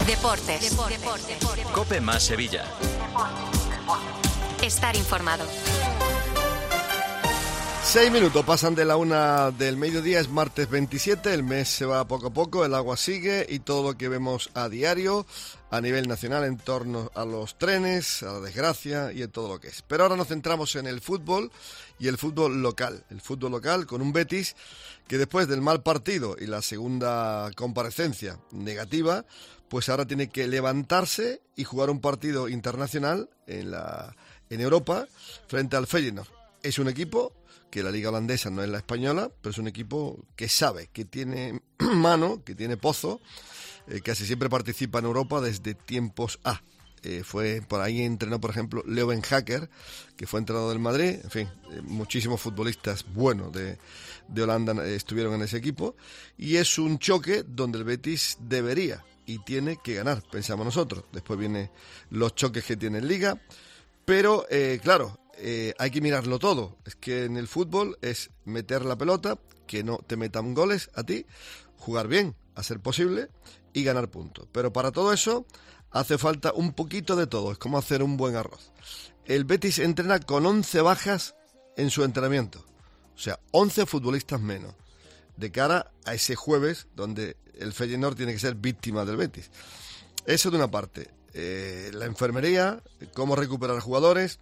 Deportes. COPE más Sevilla. Estar informado. 6 minutos pasan de la 1 del mediodía, es martes 27, el mes se va poco a poco, el agua sigue y todo lo que vemos a diario a nivel nacional en torno a los trenes, a la desgracia y en todo lo que es. Pero ahora nos centramos en el fútbol y el fútbol local con un Betis que después del mal partido y la segunda comparecencia negativa, pues ahora tiene que levantarse y jugar un partido internacional en Europa frente al Feyenoord. Es un equipo que la liga holandesa no es la española, pero es un equipo que sabe, que tiene mano, que tiene pozo, casi siempre participa en Europa desde tiempos A. Fue por ahí entrenó, por ejemplo, Leo Ben Hacker, que fue entrenador del Madrid. En fin, muchísimos futbolistas buenos de Holanda estuvieron en ese equipo. Y es un choque donde el Betis debería y tiene que ganar, pensamos nosotros. Después vienen los choques que tiene en Liga. Pero, claro, hay que mirarlo todo. Es que en el fútbol es meter la pelota, que no te metan goles a ti, jugar bien, a ser posible, y ganar puntos. Pero para todo eso hace falta un poquito de todo. Es como hacer un buen arroz. El Betis entrena con 11 bajas en su entrenamiento. O sea, 11 futbolistas menos. De cara a ese jueves, donde el Feyenoord tiene que ser víctima del Betis. Eso de una parte. La enfermería, cómo recuperar jugadores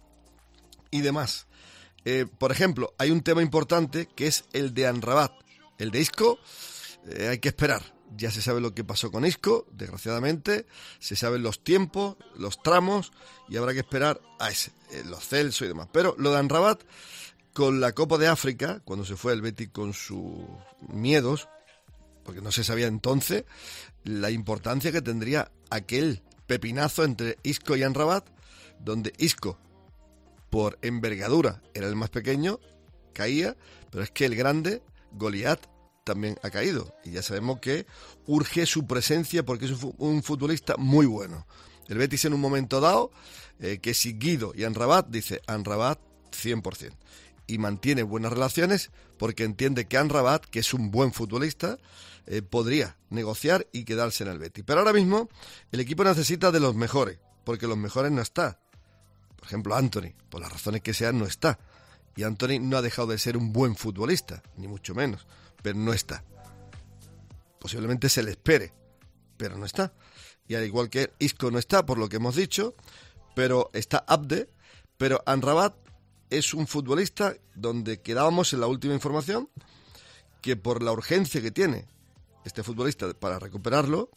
y demás. Por ejemplo, hay un tema importante que es el de Amrabat. El de Isco, hay que esperar. Ya se sabe lo que pasó con Isco, desgraciadamente. Se saben los tiempos, los tramos, y habrá que esperar a los Celso y demás. Pero lo de Amrabat, con la Copa de África, cuando se fue el Betis con sus miedos, porque no se sabía entonces la importancia que tendría aquel pepinazo entre Isco y Amrabat, donde Isco, por envergadura, era el más pequeño, caía, pero es que el grande, Goliat, también ha caído. Y ya sabemos que urge su presencia porque es un futbolista muy bueno. El Betis en un momento dado, que si Guido y Amrabat, dice Amrabat 100%. Y mantiene buenas relaciones porque entiende que Amrabat, que es un buen futbolista, podría negociar y quedarse en el Betis. Pero ahora mismo el equipo necesita de los mejores, porque los mejores no está. Por ejemplo, Anthony, por las razones que sean, no está. Y Anthony no ha dejado de ser un buen futbolista, ni mucho menos, pero no está. Posiblemente se le espere, pero no está. Y al igual que Isco no está, por lo que hemos dicho, pero está Abde, pero Amrabat es un futbolista donde quedábamos en la última información, que por la urgencia que tiene este futbolista para recuperarlo,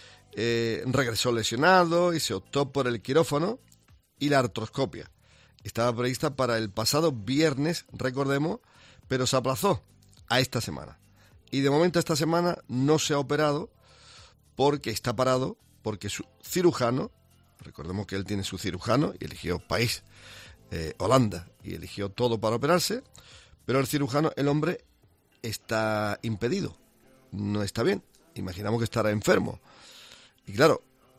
regresó lesionado y se optó por el quirófano y la artroscopia. Estaba prevista para el pasado viernes, recordemos, pero se aplazó a esta semana. Y de momento esta semana no se ha operado porque está parado, porque su cirujano, recordemos que él tiene su cirujano y eligió país, Holanda, y eligió todo para operarse, pero el cirujano, el hombre, está impedido, no está bien. Imaginamos que estará enfermo. Y claro,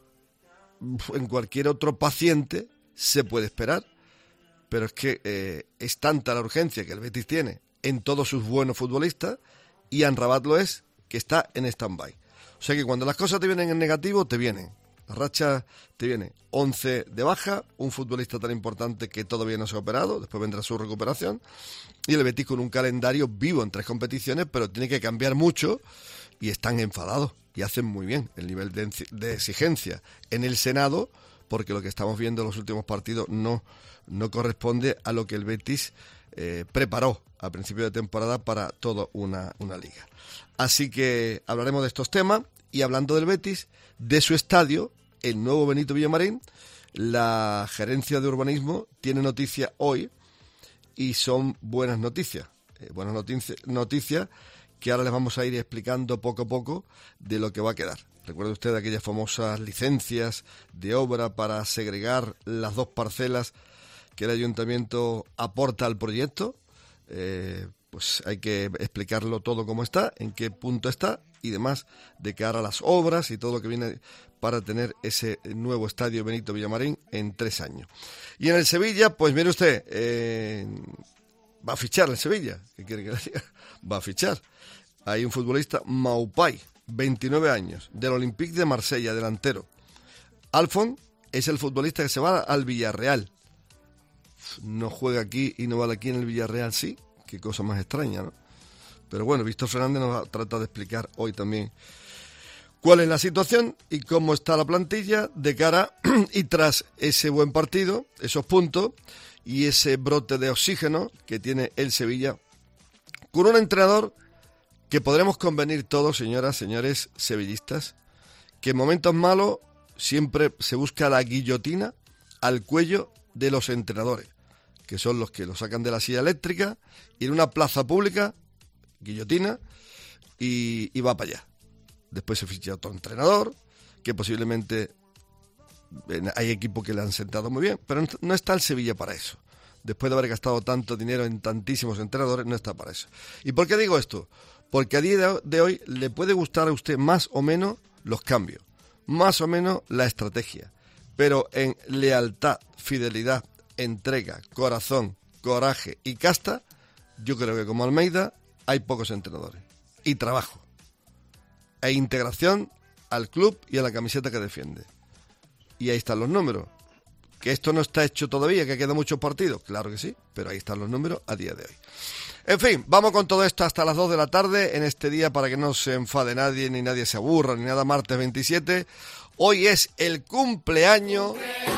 en cualquier otro paciente se puede esperar, pero es que es tanta la urgencia que el Betis tiene en todos sus buenos futbolistas, y Amrabat lo es, que está en stand-by. O sea que cuando las cosas te vienen en negativo, te vienen. Las rachas te vienen 11 de baja, un futbolista tan importante que todavía no se ha operado, después vendrá su recuperación, y el Betis con un calendario vivo en 3 competiciones, pero tiene que cambiar mucho, y están enfadados, y hacen muy bien el nivel de exigencia en el Senado, porque lo que estamos viendo en los últimos partidos no corresponde a lo que el Betis preparó a principio de temporada para toda una liga. Así que hablaremos de estos temas, y hablando del Betis, de su estadio, el nuevo Benito Villamarín, la gerencia de urbanismo tiene noticia hoy, y son buenas noticias. Noticias que ahora les vamos a ir explicando poco a poco de lo que va a quedar. Recuerda usted aquellas famosas licencias de obra para segregar las 2 parcelas que el ayuntamiento aporta al proyecto. Pues hay que explicarlo todo cómo está, en qué punto está y demás, de cara a las obras y todo lo que viene para tener ese nuevo estadio Benito Villamarín en 3 años. Y en el Sevilla, pues mire usted, va a fichar el Sevilla. ¿Qué quiere que le diga? Va a fichar. Hay un futbolista, Maupay, 29 años, del Olympique de Marsella, delantero. Alfon es el futbolista que se va al Villarreal. No juega aquí y no vale aquí en el Villarreal, sí. Qué cosa más extraña, ¿no? Pero bueno, Víctor Fernández nos trata de explicar hoy también cuál es la situación y cómo está la plantilla de cara y tras ese buen partido, esos puntos y ese brote de oxígeno que tiene el Sevilla con un entrenador que podremos convenir todos, señoras, señores sevillistas, que en momentos malos siempre se busca la guillotina al cuello de los entrenadores, que son los que lo sacan de la silla eléctrica y en una plaza pública, guillotina, y va para allá. Después se ficha otro entrenador, que posiblemente hay equipos que le han sentado muy bien, pero no está el Sevilla para eso. Después de haber gastado tanto dinero en tantísimos entrenadores, no está para eso. ¿Y por qué digo esto? Porque a día de hoy le puede gustar a usted más o menos los cambios, más o menos la estrategia, pero en lealtad, fidelidad, entrega, corazón, coraje y casta, yo creo que como Almeida hay pocos entrenadores. Y trabajo. E integración al club y a la camiseta que defiende. Y ahí están los números. ¿Que esto no está hecho todavía, que quedan muchos partidos? Claro que sí, pero ahí están los números a día de hoy. En fin, vamos con todo esto hasta las 2 de la tarde en este día para que no se enfade nadie, ni nadie se aburra, ni nada, martes 27. Hoy es el cumpleaños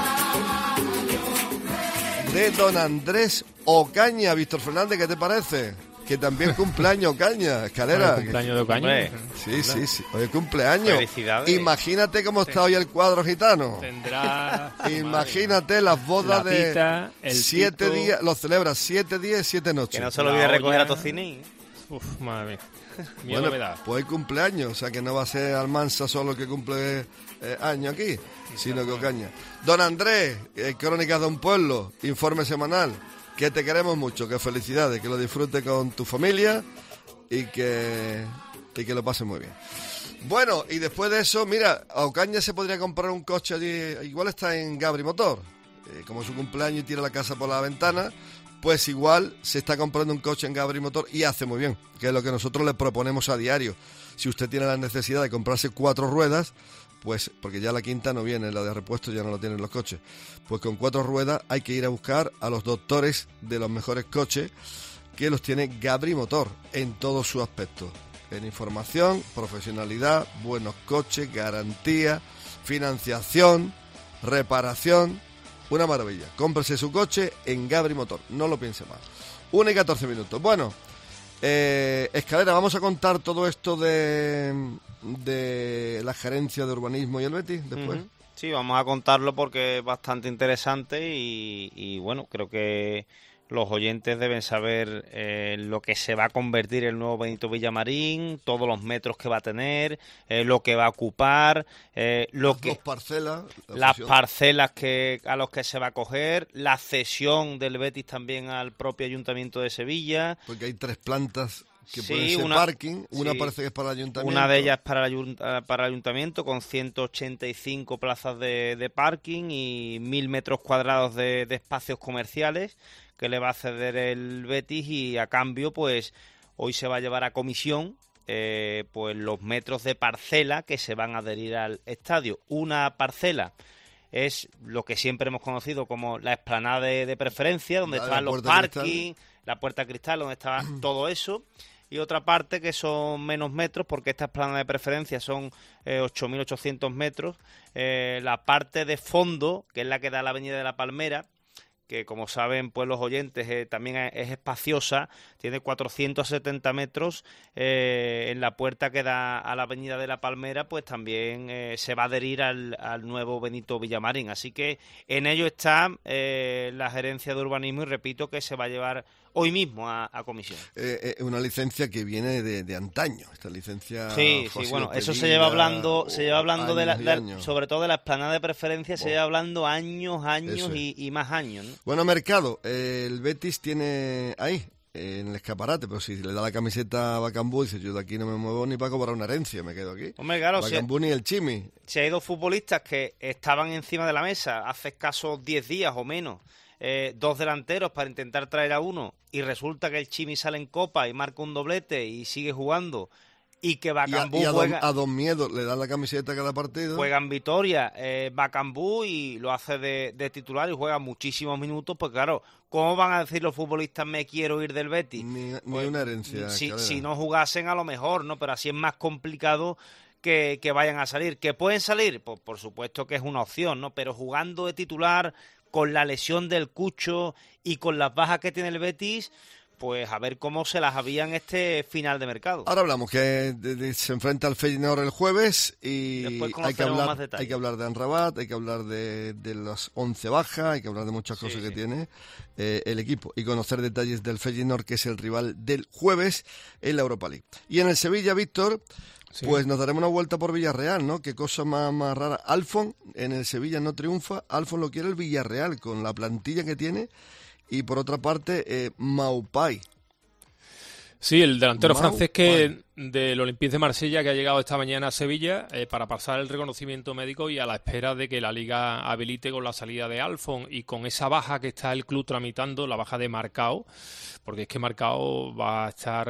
de don Andrés Ocaña. Víctor Fernández, ¿qué te parece? Que también cumpleaños Ocaña, Escalera. ¿El cumpleaños de Ocaña? Sí, hoy es cumpleaños. Felicidades. Imagínate cómo está hoy el cuadro gitano. Tendrá... Imagínate las bodas pita, de 7 días, lo celebra 7 días y 7 noches. Que no se lo olvide recoger a Tociní. Uf, madre mía. Bueno, pues hay cumpleaños, o sea que no va a ser Almansa solo el que cumple año aquí, sino que Ocaña. Don Andrés, Crónicas de un Pueblo, informe semanal. Que te queremos mucho, que felicidades, que lo disfrutes con tu familia y que lo pases muy bien. Bueno, y después de eso, mira, a Ocaña se podría comprar un coche allí, igual está en Gabri Motor, como su cumpleaños y tira la casa por la ventana, pues igual se está comprando un coche en Gabri Motor y hace muy bien, que es lo que nosotros le proponemos a diario. Si usted tiene la necesidad de comprarse 4 ruedas, pues porque ya la quinta no viene, la de repuesto ya no lo tienen los coches, pues con 4 ruedas hay que ir a buscar a los doctores de los mejores coches que los tiene Gabri Motor en todos sus aspectos, en información, profesionalidad, buenos coches, garantía, financiación, reparación, una maravilla. Cómprese su coche en Gabri Motor, no lo piense más. 1 y 14 minutos. Bueno, Escalera, vamos a contar todo esto de la gerencia de urbanismo y el Betis después. Sí, vamos a contarlo porque es bastante interesante y bueno, creo que los oyentes deben saber lo que se va a convertir el nuevo Benito Villamarín, todos los metros que va a tener, lo que va a ocupar, las parcelas a los que se va a coger, la cesión del Betis también al propio Ayuntamiento de Sevilla. Porque hay 3 plantas que pueden ser parking, una parece que es para el Ayuntamiento. Una de ellas para el Ayuntamiento con 185 plazas de parking y 1.000 metros cuadrados de espacios comerciales que le va a ceder el Betis y a cambio pues hoy se va a llevar a comisión pues los metros de parcela que se van a adherir al estadio. Una parcela es lo que siempre hemos conocido como la explanada de preferencia, donde estaban los parking, la puerta cristal, donde estaba todo eso. Y otra parte que son menos metros, porque esta explanada de preferencia son 8.800 metros. La parte de fondo, que es la que da a la Avenida de la Palmera, que como saben pues los oyentes también es espaciosa, tiene 470 metros, en la puerta que da a la Avenida de la Palmera pues también se va a adherir al nuevo Benito Villamarín, así que en ello está la gerencia de urbanismo y repito que se va a llevar hoy mismo a comisión. Una licencia que viene de antaño, esta licencia. Sí, bueno, eso se lleva hablando de sobre todo de la explanada de preferencia, se lleva hablando años y más años, ¿no? Bueno, Mercado, el Betis tiene ahí, en el escaparate, pero si le da la camiseta a Bacambú, dice, yo de aquí no me muevo ni para cobrar una herencia, me quedo aquí. Hombre, claro, Bacambú ni el Chimi. Si hay 2 futbolistas que estaban encima de la mesa hace escasos 10 días o menos, 2 delanteros para intentar traer a uno, y resulta que el Chimi sale en Copa y marca un doblete y sigue jugando, y que Bacambú a Don Miedo le dan la camiseta cada partido. Juega en Vitoria, Bacambú, y lo hace de titular y juega muchísimos minutos. Pues claro, ¿cómo van a decir los futbolistas me quiero ir del Betis? Ni Pues, una herencia. Si no jugasen a lo mejor, ¿no? Pero así es más complicado que vayan a salir. ¿Que pueden salir? Pues por supuesto que es una opción, ¿no? Pero jugando de titular, con la lesión del Cucho y con las bajas que tiene el Betis, pues a ver cómo se las habían este final de mercado. Ahora hablamos que se enfrenta al Feyenoord el jueves y hay que hablar de Amrabat, hay que hablar de las 11 bajas, hay que hablar de muchas cosas que tiene el equipo y conocer detalles del Feyenoord, que es el rival del jueves en la Europa League. Y en el Sevilla, Víctor, pues nos daremos una vuelta por Villarreal, ¿no? Qué cosa más rara. Alfon en el Sevilla no triunfa, Alfon lo quiere el Villarreal con la plantilla que tiene. Y por otra parte, Maupay. Sí, el delantero francés del Olympique de Marsella, que ha llegado esta mañana a Sevilla para pasar el reconocimiento médico y a la espera de que la Liga habilite con la salida de Alfon y con esa baja que está el club tramitando, la baja de Marcao, porque es que Marcao va a estar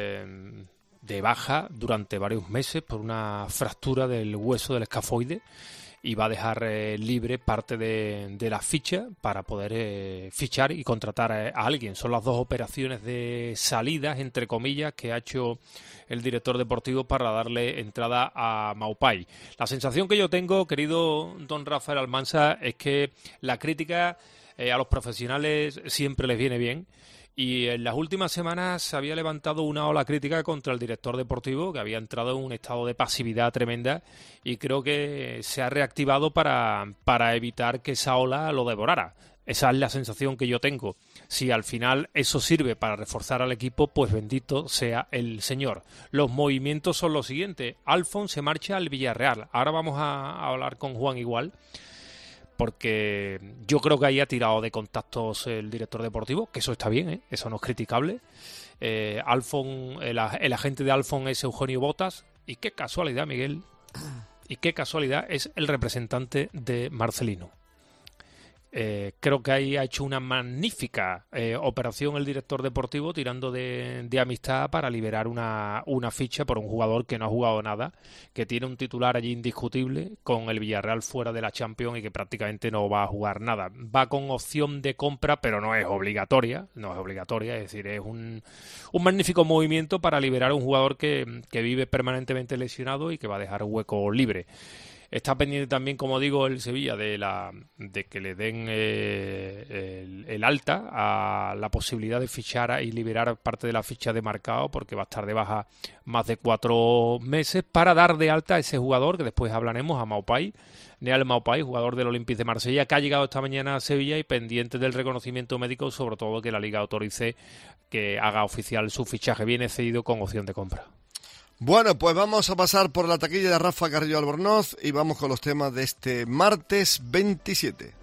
de baja durante varios meses por una fractura del hueso del escafoide. Y va a dejar libre parte de la ficha para poder fichar y contratar a alguien. Son las dos operaciones de salidas, entre comillas, que ha hecho el director deportivo para darle entrada a Maupay. La sensación que yo tengo, querido don Rafael Almansa, es que la crítica a los profesionales siempre les viene bien. Y en las últimas semanas se había levantado una ola crítica contra el director deportivo, que había entrado en un estado de pasividad tremenda, y creo que se ha reactivado para evitar que esa ola lo devorara. Esa es la sensación que yo tengo. Si al final eso sirve para reforzar al equipo, pues bendito sea el Señor. Los movimientos son los siguientes. Alfon se marcha al Villarreal. Ahora vamos a hablar con Juan igual, porque yo creo que ahí ha tirado de contactos el director deportivo, que eso está bien, eso no es criticable. Alfon, el agente de Alfon es Eugenio Botas, y qué casualidad, Miguel, y qué casualidad es el representante de Marcelino. Creo que ahí ha hecho una magnífica operación el director deportivo, tirando de amistad para liberar una ficha por un jugador que no ha jugado nada, que tiene un titular allí indiscutible, con el Villarreal fuera de la Champions y que prácticamente no va a jugar nada. Va con opción de compra, pero no es obligatoria, es decir, es un magnífico movimiento para liberar a un jugador que vive permanentemente lesionado y que va a dejar hueco libre. Está pendiente también, como digo, el Sevilla de que le den el alta a la posibilidad de fichar y liberar parte de la ficha de Marcao, porque va a estar de baja más de 4 meses, para dar de alta a ese jugador, que después hablaremos, a Maupay, Neal Maupay, jugador del Olympique de Marsella, que ha llegado esta mañana a Sevilla y pendiente del reconocimiento médico, sobre todo que la Liga autorice que haga oficial su fichaje. Viene cedido con opción de compra. Bueno, pues vamos a pasar por la taquilla de Rafa Carrillo Albornoz y vamos con los temas de este martes 27.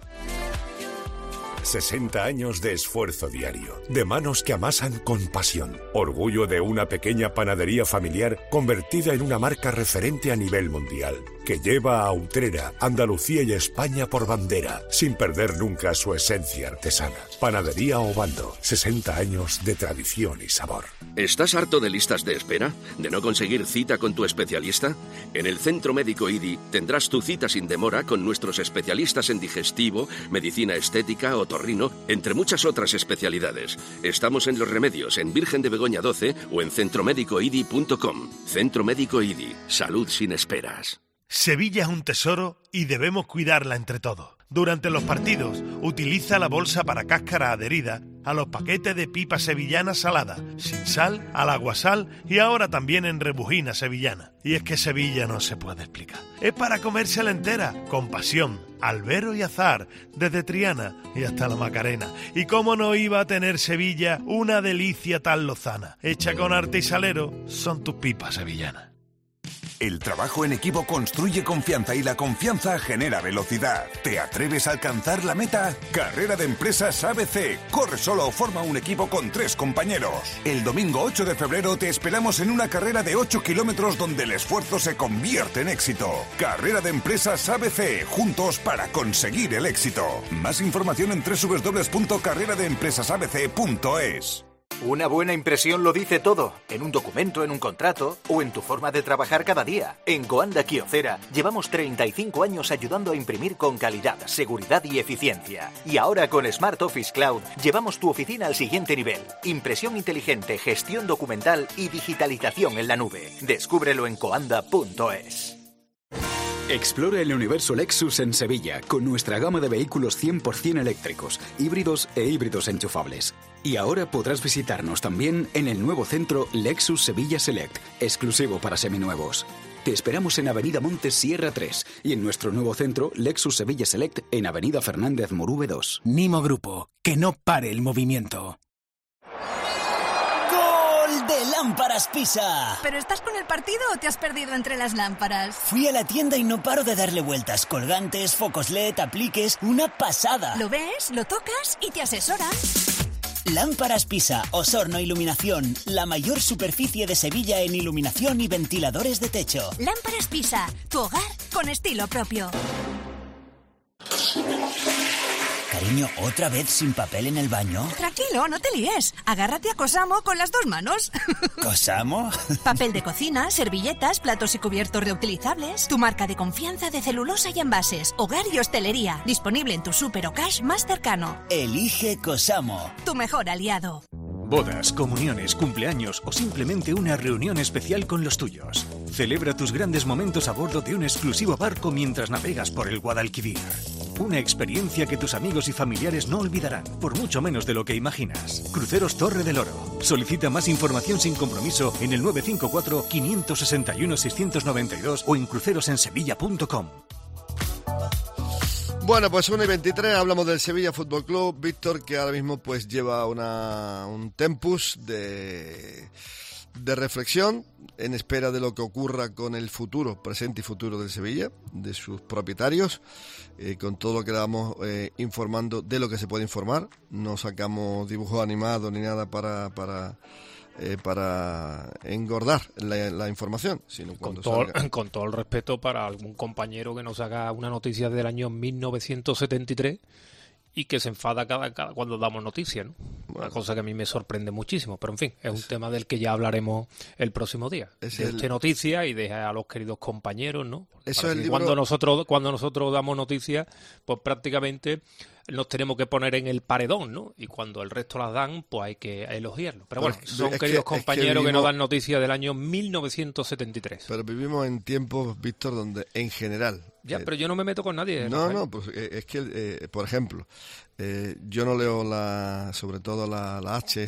60 años de esfuerzo diario, de manos que amasan con pasión. Orgullo de una pequeña panadería familiar convertida en una marca referente a nivel mundial, que lleva a Utrera, Andalucía y España por bandera, sin perder nunca su esencia artesana. Panadería Obando, 60 años de tradición y sabor. ¿Estás harto de listas de espera? ¿De no conseguir cita con tu especialista? En el Centro Médico IDI tendrás tu cita sin demora con nuestros especialistas en digestivo, medicina estética, otorrino, entre muchas otras especialidades. Estamos en Los Remedios, en Virgen de Begoña 12 o en centromédicoidi.com. Centro Médico IDI. Salud sin esperas. Sevilla es un tesoro y debemos cuidarla entre todos. Durante los partidos, utiliza la bolsa para cáscara adherida a los paquetes de pipa sevillana salada, sin sal, al aguasal y ahora también en rebujina sevillana. Y es que Sevilla no se puede explicar. Es para comérsela entera, con pasión, albero y azar, desde Triana y hasta la Macarena. Y cómo no iba a tener Sevilla una delicia tan lozana, hecha con arte y salero, son tus pipas sevillanas. El trabajo en equipo construye confianza y la confianza genera velocidad. ¿Te atreves a alcanzar la meta? Carrera de Empresas ABC. Corre solo o forma un equipo con 3 compañeros. El domingo 8 de febrero te esperamos en una carrera de 8 kilómetros donde el esfuerzo se convierte en éxito. Carrera de Empresas ABC. Juntos para conseguir el éxito. Más información en www.carreradeempresasabc.es. Una buena impresión lo dice todo, en un documento, en un contrato o en tu forma de trabajar cada día. En Coanda Kyocera llevamos 35 años ayudando a imprimir con calidad, seguridad y eficiencia. Y ahora con Smart Office Cloud llevamos tu oficina al siguiente nivel. Impresión inteligente, gestión documental y digitalización en la nube. Descúbrelo en coanda.es. Explora el universo Lexus en Sevilla con nuestra gama de vehículos 100% eléctricos, híbridos e híbridos enchufables. Y ahora podrás visitarnos también en el nuevo centro Lexus Sevilla Select, exclusivo para seminuevos. Te esperamos en Avenida Montes Sierra 3 y en nuestro nuevo centro Lexus Sevilla Select en Avenida Fernández Morube 2. Nimo Grupo, que no pare el movimiento. ¡De Lámparas Pisa! ¿Pero estás con el partido o te has perdido entre las lámparas? Fui a la tienda y no paro de darle vueltas. Colgantes, focos LED, apliques... ¡Una pasada! Lo ves, lo tocas y te asesoran. Lámparas Pisa, Osorno Iluminación. La mayor superficie de Sevilla en iluminación y ventiladores de techo. Lámparas Pisa, tu hogar con estilo propio. Cariño, ¿otra vez sin papel en el baño? Tranquilo, no te líes. Agárrate a Cosamo con las dos manos. ¿Cosamo? Papel de cocina, servilletas, platos y cubiertos reutilizables. Tu marca de confianza de celulosa y envases. Hogar y hostelería. Disponible en tu súper o cash más cercano. Elige Cosamo. Tu mejor aliado. Bodas, comuniones, cumpleaños o simplemente una reunión especial con los tuyos. Celebra tus grandes momentos a bordo de un exclusivo barco mientras navegas por el Guadalquivir. Una experiencia que tus amigos y familiares no olvidarán, por mucho menos de lo que imaginas. Cruceros Torre del Oro. Solicita más información sin compromiso en el 954-561-692 o en crucerosensevilla.com. Bueno, pues 1:23, hablamos del Sevilla Fútbol Club. Víctor, que ahora mismo pues lleva un tempus de reflexión en espera de lo que ocurra con el futuro, presente y futuro del Sevilla, de sus propietarios, con todo lo que le vamos informando de lo que se puede informar. No sacamos dibujos animados ni nada para engordar la información, sino cuando con todo el respeto para algún compañero que nos haga una noticia del año 1973 y que se enfada cada cuando damos noticias, ¿no? Bueno, una cosa que a mí me sorprende muchísimo, pero en fin, es un tema del que ya hablaremos el próximo día. De noticias y de a los queridos compañeros, ¿no? Eso es el libro... Cuando nosotros damos noticias, pues prácticamente nos tenemos que poner en el paredón, ¿no? Y cuando el resto las dan, pues hay que elogiarlo. Pero bueno, son queridos compañeros que nos dan noticias del año 1973. Pero vivimos en tiempos, Víctor, donde en general... Ya, pero yo no me meto con nadie. No, pues es que, por ejemplo, yo no leo sobre todo la H,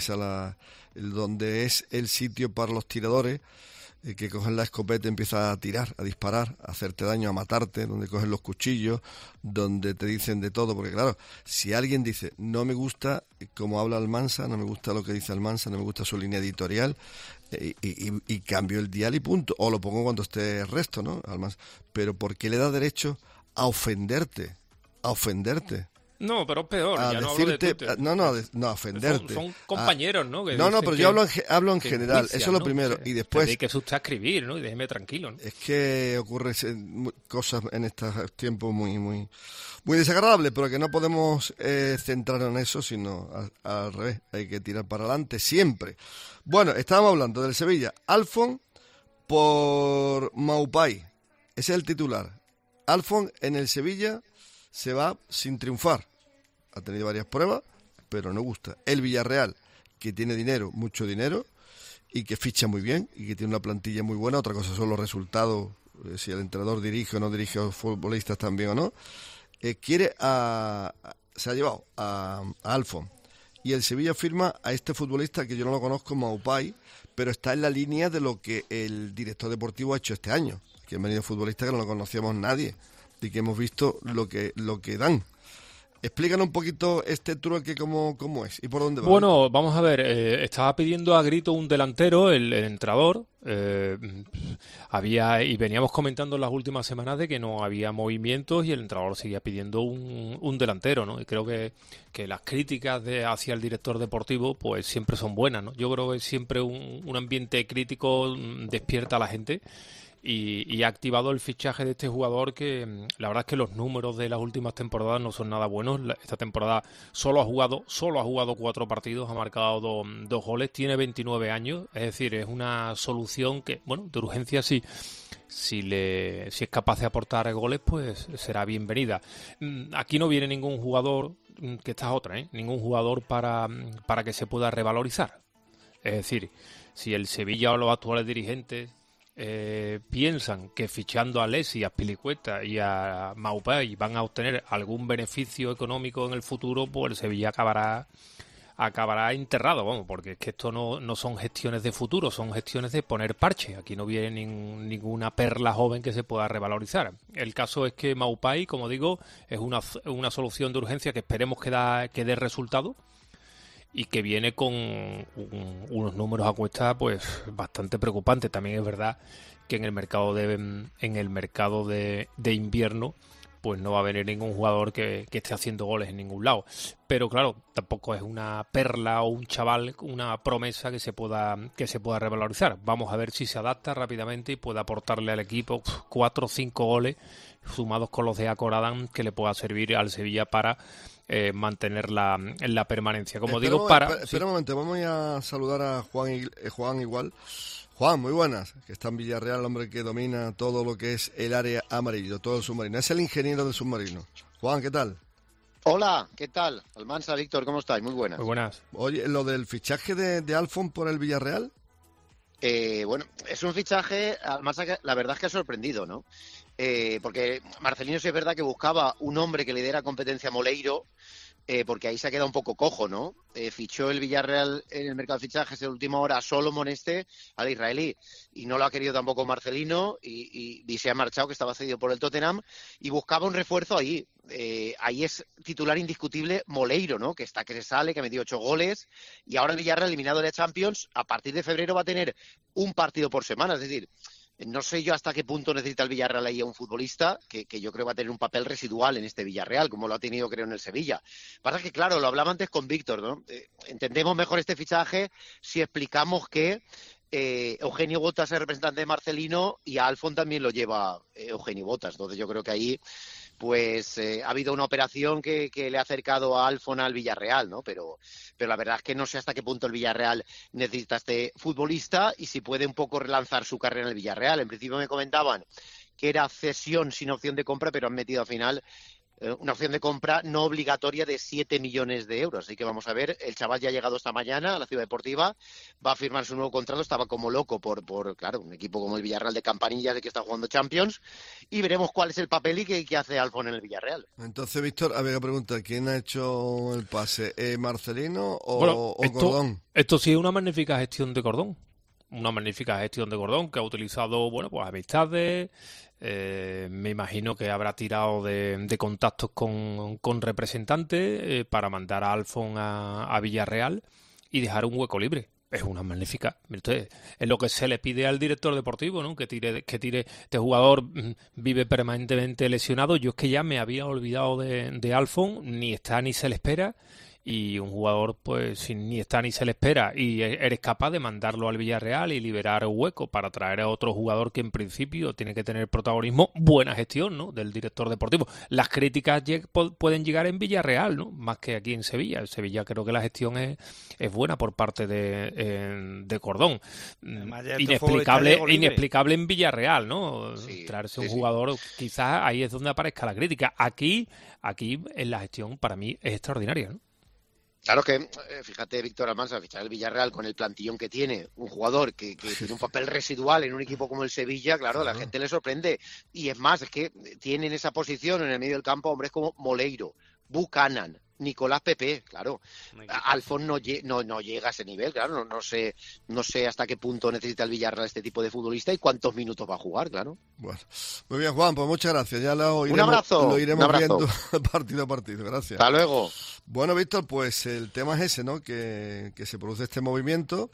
donde es el sitio para los tiradores, que cogen la escopeta y empiezan a tirar, a disparar, a hacerte daño, a matarte, donde cogen los cuchillos, donde te dicen de todo, porque claro, si alguien dice, no me gusta cómo habla Almansa, no me gusta lo que dice Almansa, no me gusta su línea editorial, y cambio el dial y punto, o lo pongo cuando esté el resto, ¿no? Almansa. Pero ¿por qué le da derecho a ofenderte? No, pero es peor. A ya decirte, no a ofenderte. Son compañeros, ¿no? Que pero yo hablo en general, eso es lo primero. Y después... Hay que usted escribir, ¿no? Y déjeme tranquilo, ¿no? Es que ocurren cosas en estos tiempos muy, muy, muy desagradables, pero que no podemos centrarnos en eso, sino al revés. Hay que tirar para adelante siempre. Bueno, estábamos hablando del Sevilla. Alfon por Maupay. Ese es el titular. Alfon en el Sevilla se va sin triunfar. Ha tenido varias pruebas, pero no gusta. El Villarreal, que tiene dinero, mucho dinero, y que ficha muy bien, y que tiene una plantilla muy buena. Otra cosa son los resultados, si el entrenador dirige o no dirige a los futbolistas también o no. Se ha llevado a Alfon. Y el Sevilla firma a este futbolista que yo no lo conozco, Maupay, pero está en la línea de lo que el director deportivo ha hecho este año. Que han venido futbolistas que no lo conocíamos nadie y que hemos visto lo que dan. Explícanos un poquito este trueque cómo es y por dónde va. Bueno, vamos a ver, estaba pidiendo a grito un delantero, el entrenador. Y veníamos comentando en las últimas semanas de que no había movimientos y el entrenador seguía pidiendo un delantero, ¿no? Y creo que las críticas hacia el director deportivo pues siempre son buenas, ¿no? Yo creo que siempre un ambiente crítico despierta a la gente. y ha activado el fichaje de este jugador que la verdad es que los números de las últimas temporadas no son nada buenos. Esta temporada solo ha jugado 4 partidos, ha marcado 2 goles, tiene 29 años, es decir, es una solución que, bueno, de urgencia sí. Si es capaz de aportar goles, pues será bienvenida. Aquí no viene ningún jugador, que esta es otra, ningún jugador para que se pueda revalorizar. Es decir, si el Sevilla o los actuales dirigentes piensan que fichando a Lessi, a Spilicueta y a Maupay van a obtener algún beneficio económico en el futuro, pues el Sevilla acabará enterrado, vamos, porque es que esto no son gestiones de futuro, son gestiones de poner parche. Aquí no viene ninguna perla joven que se pueda revalorizar. El caso es que Maupay, como digo, es una solución de urgencia que esperemos que dé resultado y que viene con unos números a cuesta pues bastante preocupantes. También es verdad que en el mercado de invierno pues no va a venir ningún jugador que esté haciendo goles en ningún lado. Pero claro, tampoco es una perla o un chaval, una promesa que se pueda revalorizar. Vamos a ver si se adapta rápidamente y puede aportarle al equipo 4 o 5 goles sumados con los de Akoradam que le pueda servir al Sevilla para mantener la permanencia. Como digo, Espera un momento, vamos a saludar a Juan igual. Juan, muy buenas, que está en Villarreal, el hombre que domina todo lo que es el área amarillo, todo el submarino. Es el ingeniero del submarino. Juan, ¿qué tal? Hola, ¿qué tal? Almansa, Víctor, ¿cómo estáis? Muy buenas. Muy buenas. Oye, lo del fichaje de Alfon por el Villarreal. Bueno, es un fichaje, Almansa, que la verdad es que ha sorprendido, ¿no? Porque Marcelino sí es verdad que buscaba un hombre que le diera competencia a Moleiro, porque ahí se ha quedado un poco cojo, ¿no? Fichó el Villarreal en el mercado de fichajes de última hora a Solomon al israelí, y no lo ha querido tampoco Marcelino, y se ha marchado, que estaba cedido por el Tottenham, y buscaba un refuerzo ahí. Ahí es titular indiscutible Moleiro, ¿no? Que se sale, que ha metido 8 goles, y ahora el Villarreal, eliminado de la Champions, a partir de febrero va a tener un partido por semana, es decir, no sé yo hasta qué punto necesita el Villarreal ahí a un futbolista que yo creo va a tener un papel residual en este Villarreal, como lo ha tenido, creo, en el Sevilla. Pasa que, claro, lo hablaba antes con Víctor, ¿no? Entendemos mejor este fichaje si explicamos que Eugenio Botas es representante de Marcelino y a Alfon también lo lleva Eugenio Botas. Entonces yo creo que ahí pues ha habido una operación que le ha acercado a Alfon al Villarreal, ¿no? Pero la verdad es que no sé hasta qué punto el Villarreal necesita este futbolista y si puede un poco relanzar su carrera en el Villarreal. En principio me comentaban que era cesión sin opción de compra, pero han metido al final una opción de compra no obligatoria de 7 millones de euros. Así que vamos a ver, el chaval ya ha llegado esta mañana a la Ciudad Deportiva, va a firmar su nuevo contrato, estaba como loco por claro, un equipo como el Villarreal de Campanillas, de que está jugando Champions, y veremos cuál es el papel y qué hace Alfon en el Villarreal. Entonces, Víctor, había que preguntar, ¿quién ha hecho el pase? ¿Marcelino o Cordón? Esto sí es una magnífica gestión de Cordón. Una magnífica gestión de Cordón, que ha utilizado, bueno, pues amistades. Me imagino que habrá tirado de contactos con representantes para mandar a Alfon a Villarreal y dejar un hueco libre. Es una magnífica. Entonces, es lo que se le pide al director deportivo, ¿no? Que tire. Este jugador vive permanentemente lesionado. Yo es que ya me había olvidado de Alfon, ni está ni se le espera. Y un jugador, pues, si ni está ni se le espera y eres capaz de mandarlo al Villarreal y liberar un hueco para traer a otro jugador que en principio tiene que tener protagonismo, buena gestión, ¿no?, del director deportivo. Las críticas pueden llegar en Villarreal, ¿no?, más que aquí en Sevilla. En Sevilla creo que la gestión es buena por parte de Cordón. Inexplicable en Villarreal, ¿no? Sí, traerse un jugador, quizás ahí es donde aparezca la crítica. Aquí en la gestión para mí es extraordinaria, ¿no? Claro que, fíjate, Víctor Almansa, fichar el Villarreal con el plantillón que tiene, un jugador que tiene un papel residual en un equipo como el Sevilla, claro, a la gente le sorprende. Y es más, es que tienen esa posición en el medio del campo hombres como Moleiro, Buchanan, Nicolás Pepe, claro. Alfon no llega a ese nivel, claro, no sé hasta qué punto necesita el Villarreal este tipo de futbolista y cuántos minutos va a jugar, claro. Bueno, muy bien, Juan, pues muchas gracias. Ya lo iremos viendo partido a partido. Gracias. Hasta luego. Bueno, Víctor, pues el tema es ese, ¿no? Que se produce este movimiento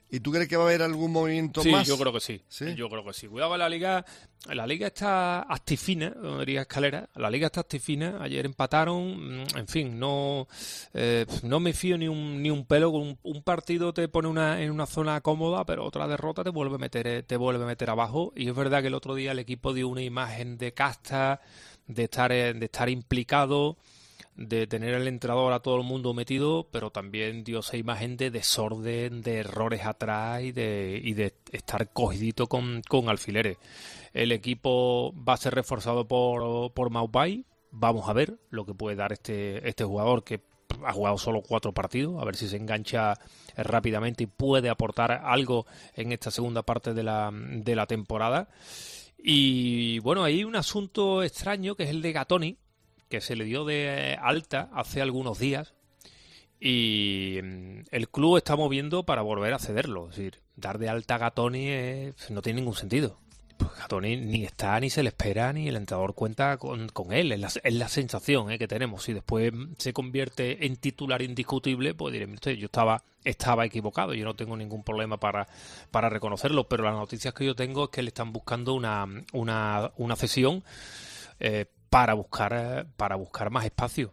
¿Y tú crees que va a haber algún movimiento más? Sí, yo creo que sí. Yo creo que sí. Cuidado, la Liga está actifina, como diría Escalera. La Liga está actifina. Ayer empataron. En fin, no me fío ni un pelo. Un partido te pone en una zona cómoda, pero otra derrota te vuelve a meter abajo. Y es verdad que el otro día el equipo dio una imagen de casta, de estar implicado, de tener el entrenador a todo el mundo metido, pero también dio esa imagen de desorden, de errores atrás y de estar cogidito con alfileres. El equipo va a ser reforzado por Maupay. Vamos a ver lo que puede dar este jugador, que ha jugado solo 4 partidos, a ver si se engancha rápidamente y puede aportar algo en esta segunda parte de la temporada. Y bueno, hay un asunto extraño que es el de Gatoni, que se le dio de alta hace algunos días y el club está moviendo para volver a cederlo. Es decir, dar de alta a Gatoni no tiene ningún sentido. Pues Gatoni ni está, ni se le espera, ni el entrenador cuenta con él. Es la sensación que tenemos. Si después se convierte en titular indiscutible, pues diré, usted, yo estaba equivocado. Yo no tengo ningún problema para reconocerlo, pero las noticias que yo tengo es que le están buscando una cesión para buscar más espacio.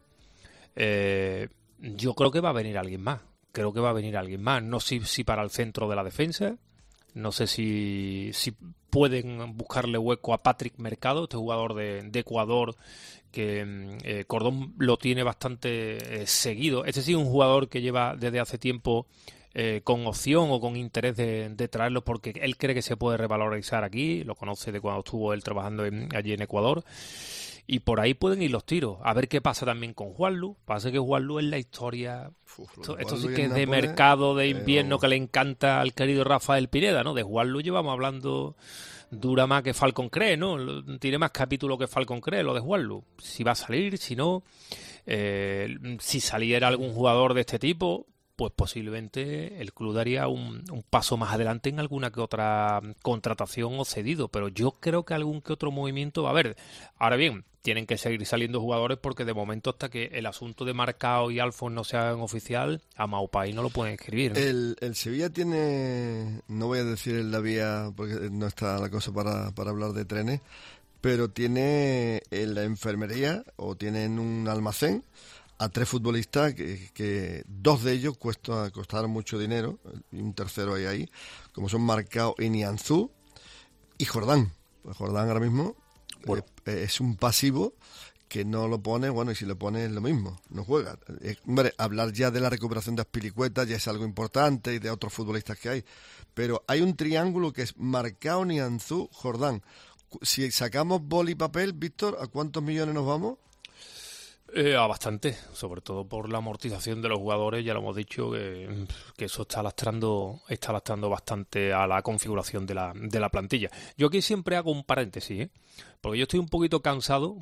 Yo creo que va a venir alguien más. No sé si para el centro de la defensa. No sé si pueden buscarle hueco a Patrick Mercado, este jugador de Ecuador, que Cordón lo tiene bastante seguido. Este sí es un jugador que lleva desde hace tiempo con opción o con interés de traerlo, porque él cree que se puede revalorizar aquí. Lo conoce de cuando estuvo él trabajando allí en Ecuador. Y por ahí pueden ir los tiros. A ver qué pasa también con Juanlu. Pasa que Juanlu es la historia. Esto sí que es de mercado de invierno que le encanta al querido Rafael Pineda, ¿no? De Juanlu llevamos hablando, dura más que Falcon Cree, ¿no? Tiene más capítulo que Falcon Cree, lo de Juanlu. Si va a salir, si no. Si saliera algún jugador de este tipo, pues posiblemente el club daría un paso más adelante en alguna que otra contratación o cedido, pero yo creo que algún que otro movimiento va a haber. Ahora bien, tienen que seguir saliendo jugadores porque de momento hasta que el asunto de Marcao y Alfons no se hagan oficial, a Maupay no lo pueden escribir, ¿no? El Sevilla tiene, no voy a decir en la vía porque no está la cosa para hablar de trenes, pero tiene en la enfermería o tiene en un almacén a 3 futbolistas que 2 de ellos costaron mucho dinero y un tercero hay ahí, como son Marcao y Nianzú y Jordán. Pues Jordán ahora mismo es un pasivo que no lo pone, bueno, y si lo pone es lo mismo, no juega. Hombre, hablar ya de la recuperación de Azpilicueta ya es algo importante y de otros futbolistas que hay, pero hay un triángulo que es Marcao, Nianzú, Jordán. Si sacamos boli y papel, Víctor, ¿a cuántos millones nos vamos? A bastante, sobre todo por la amortización de los jugadores. Ya lo hemos dicho que eso está lastrando bastante a la configuración de la plantilla. Yo aquí siempre hago un paréntesis, porque yo estoy un poquito cansado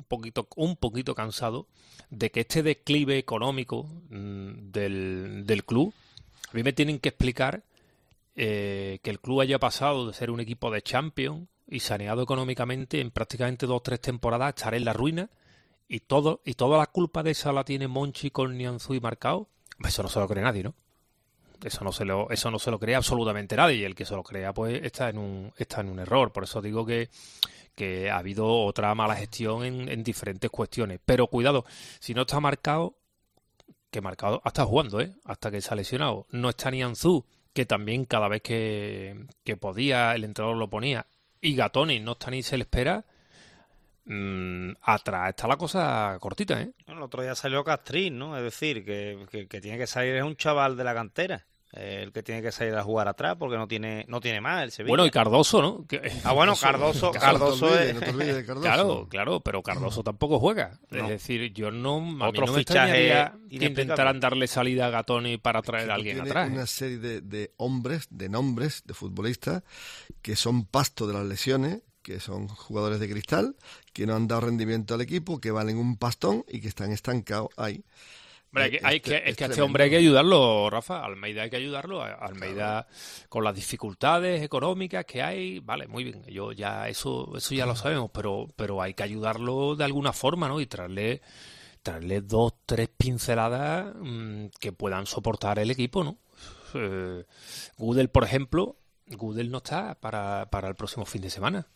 de que este declive económico del club, a mí me tienen que explicar que el club haya pasado de ser un equipo de Champions y saneado económicamente en prácticamente 2 o 3 temporadas a estar en la ruina. Y toda la culpa de esa la tiene Monchi con Nianzú y Marcao. Eso no se lo cree nadie, ¿no? Eso no se lo cree absolutamente nadie. Y el que se lo crea, pues, está en un error. Por eso digo que ha habido otra mala gestión en diferentes cuestiones. Pero cuidado, si no está Marcao, que Marcao está jugando, hasta que se ha lesionado. No está Nianzú, que también cada vez que podía, el entrenador lo ponía. Y Gatoni no está ni se le espera. Atrás está la cosa cortita, El otro día salió Castrín, ¿no? Es decir, que tiene que salir, es un chaval de la cantera, el que tiene que salir a jugar atrás porque no tiene más el Sevilla. Bueno, y Cardoso, ¿no? Cardoso es... No te olvides de Cardoso. Claro, pero Cardoso tampoco juega. No. Es decir, a mí no me extrañaría que intentaran darle salida a Gatoni para traer a alguien atrás. Una serie de hombres, de nombres, de futbolistas que son pasto de las lesiones, que son jugadores de cristal, que no han dado rendimiento al equipo, que valen un pastón y que están estancados ahí. Hombre, es que a este hombre hay que ayudarlo, Rafa. Almeida hay que ayudarlo. Almeida, con las dificultades económicas que hay, vale, muy bien. Eso ya lo sabemos, pero hay que ayudarlo de alguna forma, ¿no? Y traerle 2 o 3 pinceladas que puedan soportar el equipo, ¿no? Gudel, por ejemplo, Gudel no está para el próximo fin de semana.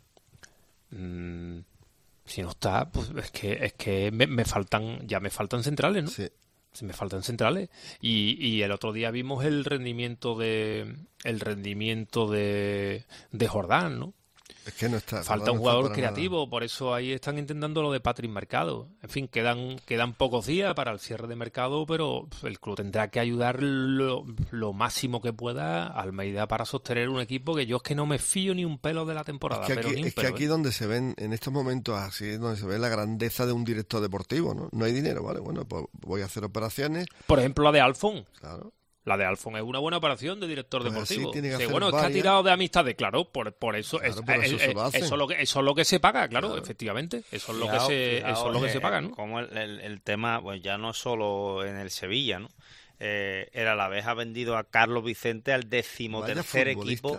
Si no está, pues es que me faltan centrales, ¿no? Sí. Me faltan centrales. Y el otro día vimos el rendimiento de Jordán, ¿no? Es que no está. Falta un jugador creativo, por eso ahí están intentando lo de Patrick Mercado. En fin, quedan pocos días para el cierre de mercado, pero el club tendrá que ayudar lo máximo que pueda a Almeida para sostener un equipo que yo es que no me fío ni un pelo de la temporada. Es que aquí donde se ven, en estos momentos así, es donde se ve la grandeza de un director deportivo, ¿no? No hay dinero, ¿vale? Bueno, pues voy a hacer operaciones. Por ejemplo, la de Alfon. Claro. La de Alfon es una buena operación de director deportivo. Sí, es que ha tirado de amistades, claro, por eso, claro, eso es lo que se paga, claro, efectivamente. Eso es lo que se paga, ¿no? Como el tema, pues ya no es solo en el Sevilla, ¿no? El Alavés ha vendido a Carlos Vicente al 13º equipo,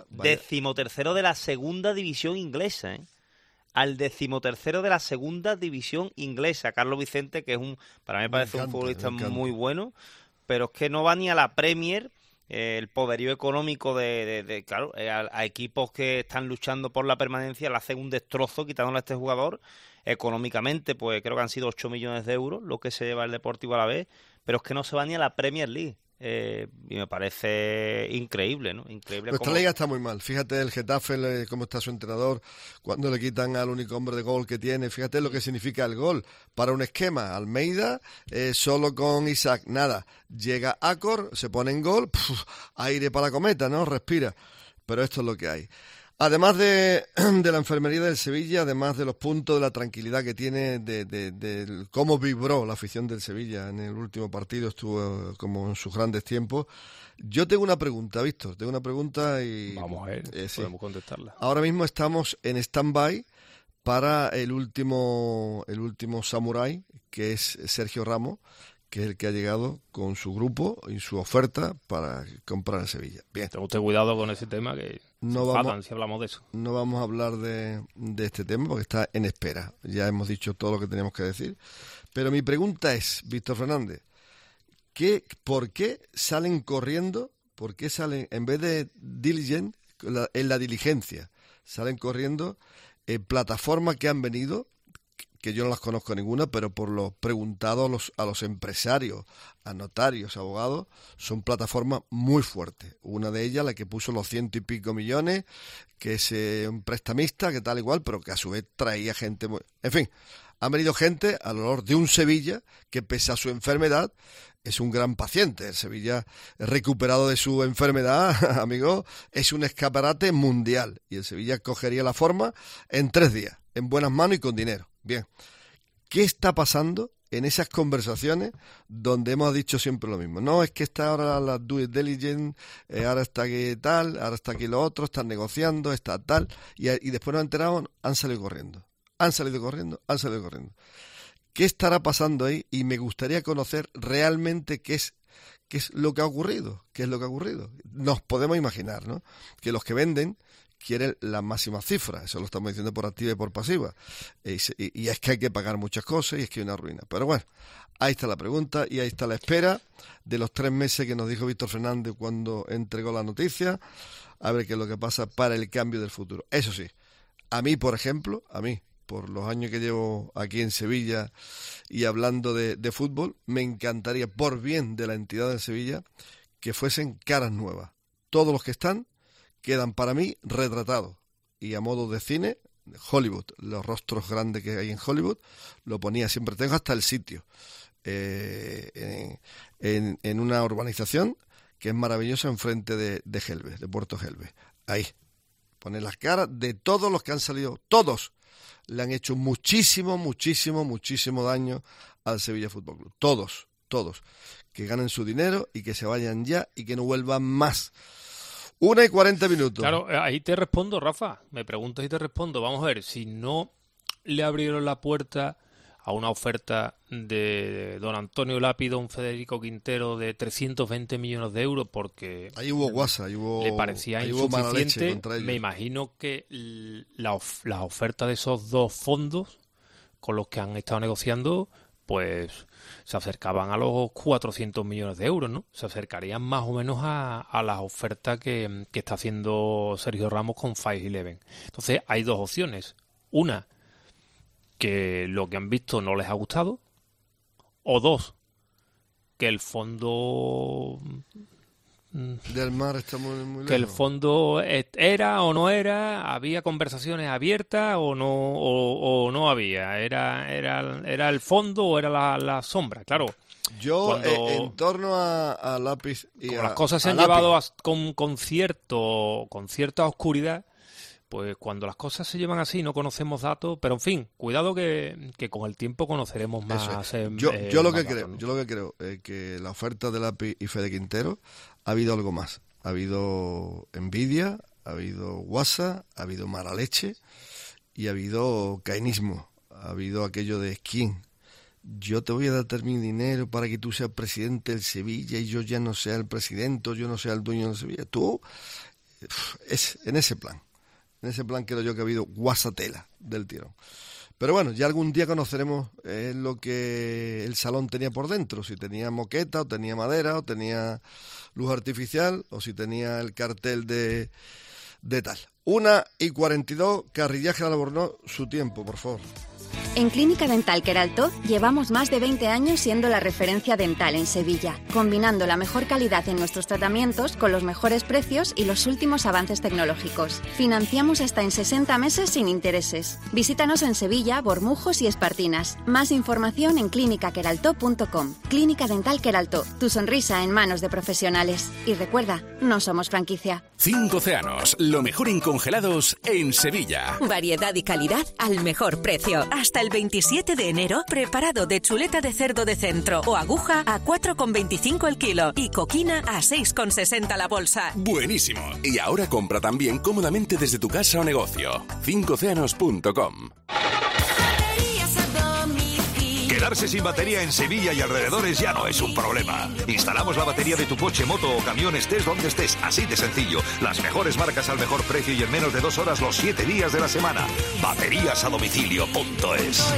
13º de la segunda división inglesa, al 13º de la segunda división inglesa. Carlos Vicente, que para mí me parece un futbolista muy bueno, pero es que no va ni a la Premier, el poderío económico claro, a equipos que están luchando por la permanencia le hacen un destrozo quitándole a este jugador. Económicamente, pues creo que han sido 8 millones de euros lo que se lleva el Deportivo Alavés, pero es que no se va ni a la Premier League. Y me parece increíble, ¿no? Increíble. Nuestra liga está muy mal. Fíjate el Getafe, cómo está su entrenador, cuando le quitan al único hombre de gol que tiene. Fíjate lo que significa el gol para un esquema. Almeida, solo con Isaac, nada. Llega Acor, se pone en gol, aire para la cometa, ¿no? Respira. Pero esto es lo que hay. Además de la enfermería del Sevilla, además de los puntos, de la tranquilidad que tiene, de cómo vibró la afición del Sevilla en el último partido, estuvo como en sus grandes tiempos. Yo tengo una pregunta, Víctor, y... Vamos a ver, podemos contestarla. Ahora mismo estamos en stand-by para el último samurái, que es Sergio Ramos, que es el que ha llegado con su grupo y su oferta para comprar el Sevilla. Bien. Tengo usted cuidado con ese tema, que si hablamos de eso. No vamos a hablar de este tema porque está en espera. Ya hemos dicho todo lo que teníamos que decir. Pero mi pregunta es, Víctor Fernández, ¿por qué salen corriendo? ¿Por qué salen, en vez de diligent, en la diligencia, salen corriendo en plataformas que han venido, que yo no las conozco ninguna, pero por lo preguntado a los empresarios, a notarios, abogados, son plataformas muy fuertes. Una de ellas, la que puso los 100 y pico millones, que es un prestamista, que tal igual, pero que a su vez traía gente muy... En fin, han venido gente al olor de un Sevilla que, pese a su enfermedad, es un gran paciente. El Sevilla, recuperado de su enfermedad, amigo, es un escaparate mundial. Y el Sevilla cogería la forma en 3 días, en buenas manos y con dinero. Bien, ¿qué está pasando en esas conversaciones donde hemos dicho siempre lo mismo? No, es que está ahora la due diligence, ahora está aquí tal, ahora está aquí lo otro, están negociando, está tal, y después nos enteramos, han salido corriendo. ¿Qué estará pasando ahí? Y me gustaría conocer realmente qué es lo que ha ocurrido. Nos podemos imaginar, ¿no? Que los que venden quieren la máxima cifra, eso lo estamos diciendo por activa y por pasiva, y es que hay que pagar muchas cosas y es que hay una ruina. Pero bueno, ahí está la pregunta y ahí está la espera de los 3 meses que nos dijo Víctor Fernández cuando entregó la noticia, a ver qué es lo que pasa para el cambio del futuro. Eso sí, a mí, por ejemplo, por los años que llevo aquí en Sevilla y hablando de fútbol, me encantaría, por bien de la entidad de Sevilla, que fuesen caras nuevas. Todos los que están quedan para mí retratados. Y a modo de cine, Hollywood, los rostros grandes que hay en Hollywood, lo ponía siempre. Tengo hasta el sitio en una urbanización que es maravillosa enfrente de Gelbe, de Puerto Gelbe. Ahí, poner las caras de todos los que han salido, todos le han hecho muchísimo daño al Sevilla Fútbol Club. Todos. Que ganen su dinero y que se vayan ya y que no vuelvan más. 1:40. Claro, ahí te respondo, Rafa. Me preguntas y te respondo. Vamos a ver, si no le abrieron la puerta a una oferta de don Antonio Lápiz, don Federico Quintero de 320 millones de euros porque ahí hubo guasa, le parecía insuficiente. Me imagino que la oferta de esos 2 fondos con los que han estado negociando pues se acercaban a los 400 millones de euros, ¿no? Se acercarían más o menos a las ofertas que está haciendo Sergio Ramos con 511. Entonces hay dos opciones. Una, que lo que han visto no les ha gustado, o dos, que el fondo del mar está muy lejos. Que el fondo era o no era, había conversaciones abiertas o no había, era el fondo o era la sombra, claro. Yo en torno a Lápiz y como las cosas se han llevado con cierta oscuridad, pues cuando las cosas se llevan así no conocemos datos, pero en fin, cuidado que con el tiempo conoceremos más. Yo lo que creo es que la oferta de Lápiz y Fede Quintero ha habido algo más. Ha habido envidia, ha habido guasa, ha habido mala leche y ha habido caínismo. Ha habido aquello de ¿quién? Yo te voy a dar mi dinero para que tú seas presidente del Sevilla y yo ya no sea el presidente o yo no sea el dueño del Sevilla. Tú, es en ese plan. En ese plan creo yo que ha habido guasatela del tirón. Pero bueno, ya algún día conoceremos lo que el salón tenía por dentro. Si tenía moqueta, o tenía madera, o tenía luz artificial, o si tenía el cartel de tal. 1:42, Carrillaje de Albornoz, su tiempo, por favor. En Clínica Dental Queraltó llevamos más de 20 años siendo la referencia dental en Sevilla, combinando la mejor calidad en nuestros tratamientos con los mejores precios y los últimos avances tecnológicos. Financiamos hasta en 60 meses sin intereses. Visítanos en Sevilla, Bormujos y Espartinas. Más información en clinicaqueraltó.com. Clínica Dental Queraltó, tu sonrisa en manos de profesionales. Y recuerda, no somos franquicia. 5 Océanos, lo mejor en congelados en Sevilla. Variedad y calidad al mejor precio. Hasta el 27 de enero, preparado de chuleta de cerdo de centro o aguja a 4,25 el kilo y coquina a 6,60 la bolsa. Buenísimo. Y ahora compra también cómodamente desde tu casa o negocio. 5oceanos.com. Quedarse sin batería en Sevilla y alrededores ya no es un problema. Instalamos la batería de tu coche, moto o camión, estés donde estés, así de sencillo. Las mejores marcas al mejor precio y en menos de 2 horas los 7 días de la semana. Bateriasadomicilio.es.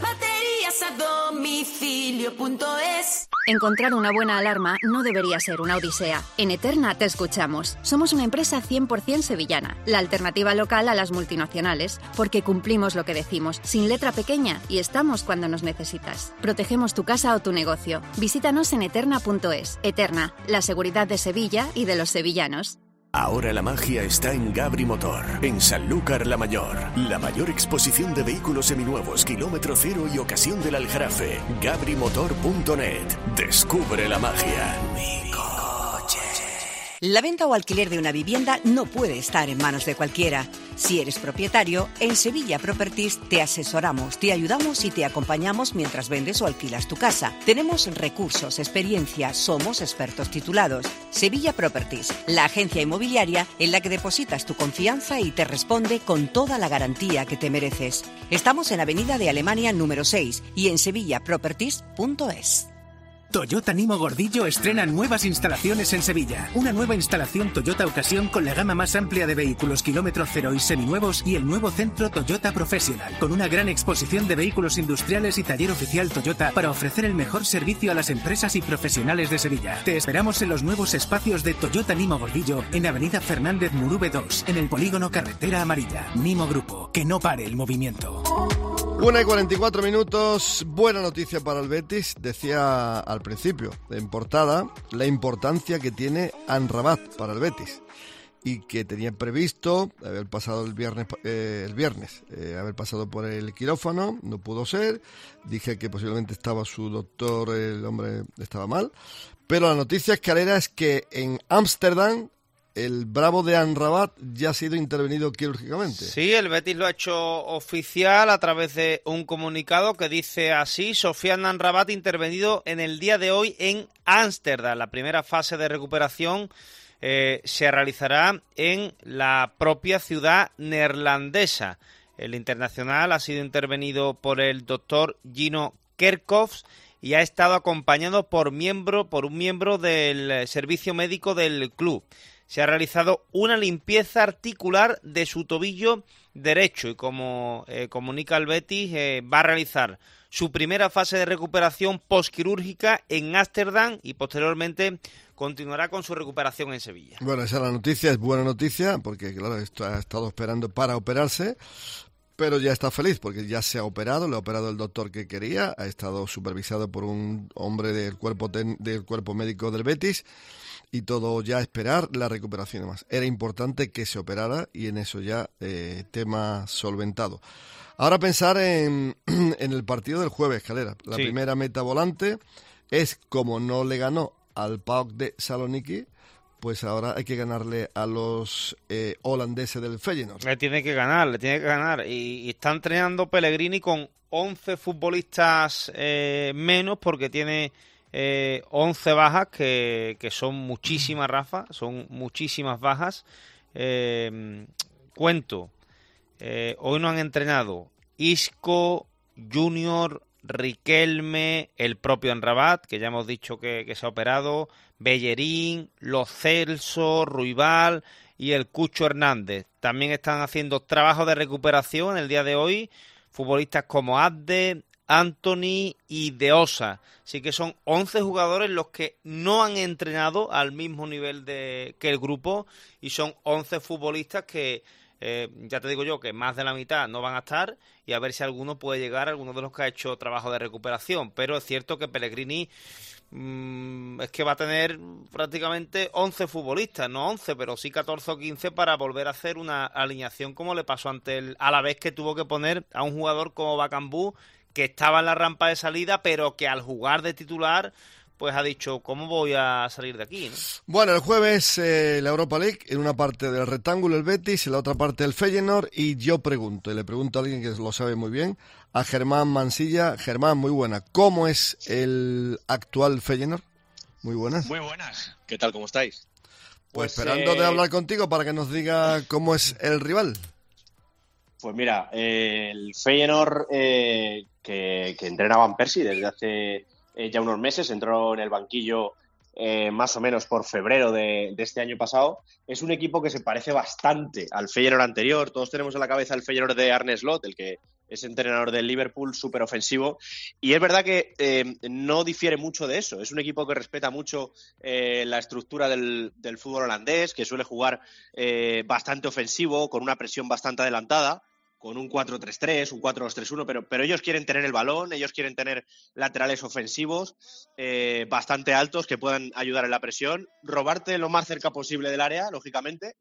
Bateriasadomicilio.es. Encontrar una buena alarma no debería ser una odisea. En Eterna te escuchamos. Somos una empresa 100% sevillana, la alternativa local a las multinacionales, porque cumplimos lo que decimos, sin letra pequeña, y estamos cuando nos necesitas. Protegemos tu casa o tu negocio. Visítanos en eterna.es. Eterna, la seguridad de Sevilla y de los sevillanos. Ahora la magia está en Gabri Motor, en Sanlúcar la Mayor. La mayor exposición de vehículos seminuevos, kilómetro cero y ocasión del Aljarafe. gabrimotor.net. Descubre la magia. Mi coche. La venta o alquiler de una vivienda no puede estar en manos de cualquiera. Si eres propietario, en Sevilla Properties te asesoramos, te ayudamos y te acompañamos mientras vendes o alquilas tu casa. Tenemos recursos, experiencia, somos expertos titulados. Sevilla Properties, la agencia inmobiliaria en la que depositas tu confianza y te responde con toda la garantía que te mereces. Estamos en Avenida de Alemania número 6 y en sevillaproperties.es. Toyota Nimo Gordillo estrena nuevas instalaciones en Sevilla. Una nueva instalación Toyota Ocasión con la gama más amplia de vehículos kilómetro cero y seminuevos y el nuevo centro Toyota Professional, con una gran exposición de vehículos industriales y taller oficial Toyota para ofrecer el mejor servicio a las empresas y profesionales de Sevilla. Te esperamos en los nuevos espacios de Toyota Nimo Gordillo en Avenida Fernández Murube 2, en el polígono Carretera Amarilla. Nimo Grupo, que no pare el movimiento. 1:44. Buena noticia para el Betis. Decía al principio, en portada, la importancia que tiene Amrabat para el Betis y que tenía previsto haber pasado el viernes haber pasado por el quirófano. No pudo ser. Dije que posiblemente estaba su doctor, el hombre estaba mal. Pero la noticia escalera es que en Ámsterdam el bravo de Amrabat ya ha sido intervenido quirúrgicamente. Sí, el Betis lo ha hecho oficial a través de un comunicado que dice así: Sofiane Amrabat intervenido en el día de hoy en Ámsterdam. La primera fase de recuperación se realizará en la propia ciudad neerlandesa. El internacional ha sido intervenido por el doctor Gino Kerkhoffs y ha estado acompañado por un miembro del servicio médico del club. Se ha realizado una limpieza articular de su tobillo derecho, y como comunica el Betis, va a realizar su primera fase de recuperación postquirúrgica en Ámsterdam y posteriormente continuará con su recuperación en Sevilla. Bueno, esa es la noticia, es buena noticia, porque claro, esto ha estado esperando para operarse, pero ya está feliz porque ya se ha operado, le ha operado el doctor que quería, ha estado supervisado por un hombre del cuerpo médico del Betis, y todo ya a esperar la recuperación. Además, era importante que se operara y en eso ya tema solventado. Ahora pensar en el partido del jueves, Calera. La primera meta volante es, como no le ganó al PAOK de Saloniki, pues ahora hay que ganarle a los holandeses del Feyenoord. Le tiene que ganar. Y está entrenando Pellegrini con 11 futbolistas menos, porque tiene 11 bajas, que son muchísimas, Rafa, son muchísimas bajas. Cuento, hoy no han entrenado Isco, Junior, Riquelme, el propio Amrabat, que ya hemos dicho que se ha operado, Bellerín, Lo Celso, Ruibal y el Cucho Hernández. También están haciendo trabajo de recuperación en el día de hoy futbolistas como Abde, Anthony y De Osa. Así que son 11 jugadores los que no han entrenado al mismo nivel que el grupo, y son 11 futbolistas que ya te digo yo que más de la mitad no van a estar, y a ver si alguno puede llegar, alguno de los que ha hecho trabajo de recuperación. Pero es cierto que Pellegrini es que va a tener prácticamente 11 futbolistas, no 11, pero sí 14 o 15 para volver a hacer una alineación como le pasó ante el Alavés, que tuvo que poner a un jugador como Bakambu, que estaba en la rampa de salida, pero que al jugar de titular pues ha dicho, ¿cómo voy a salir de aquí?, ¿no? Bueno, el jueves la Europa League, en una parte del rectángulo el Betis, en la otra parte el Feyenoord, y yo pregunto, y le pregunto a alguien que lo sabe muy bien, a Germán Mansilla. Germán, muy buena. ¿Cómo es el actual Feyenoord? Muy buenas. Muy buenas. ¿Qué tal? ¿Cómo estáis? Pues esperando de hablar contigo para que nos diga cómo es el rival. Pues mira, el Feyenoord que entrena Van Persie desde hace ya unos meses, entró en el banquillo más o menos por febrero de este año pasado. Es un equipo que se parece bastante al Feyenoord anterior. Todos tenemos en la cabeza el Feyenoord de Arne Slot, el que es entrenador del Liverpool, súper ofensivo. Y es verdad que no difiere mucho de eso. Es un equipo que respeta mucho la estructura del fútbol holandés, que suele jugar bastante ofensivo, con una presión bastante adelantada, con un 4-3-3, un 4-2-3-1, pero ellos quieren tener el balón, ellos quieren tener laterales ofensivos bastante altos que puedan ayudar en la presión, robarte lo más cerca posible del área, lógicamente,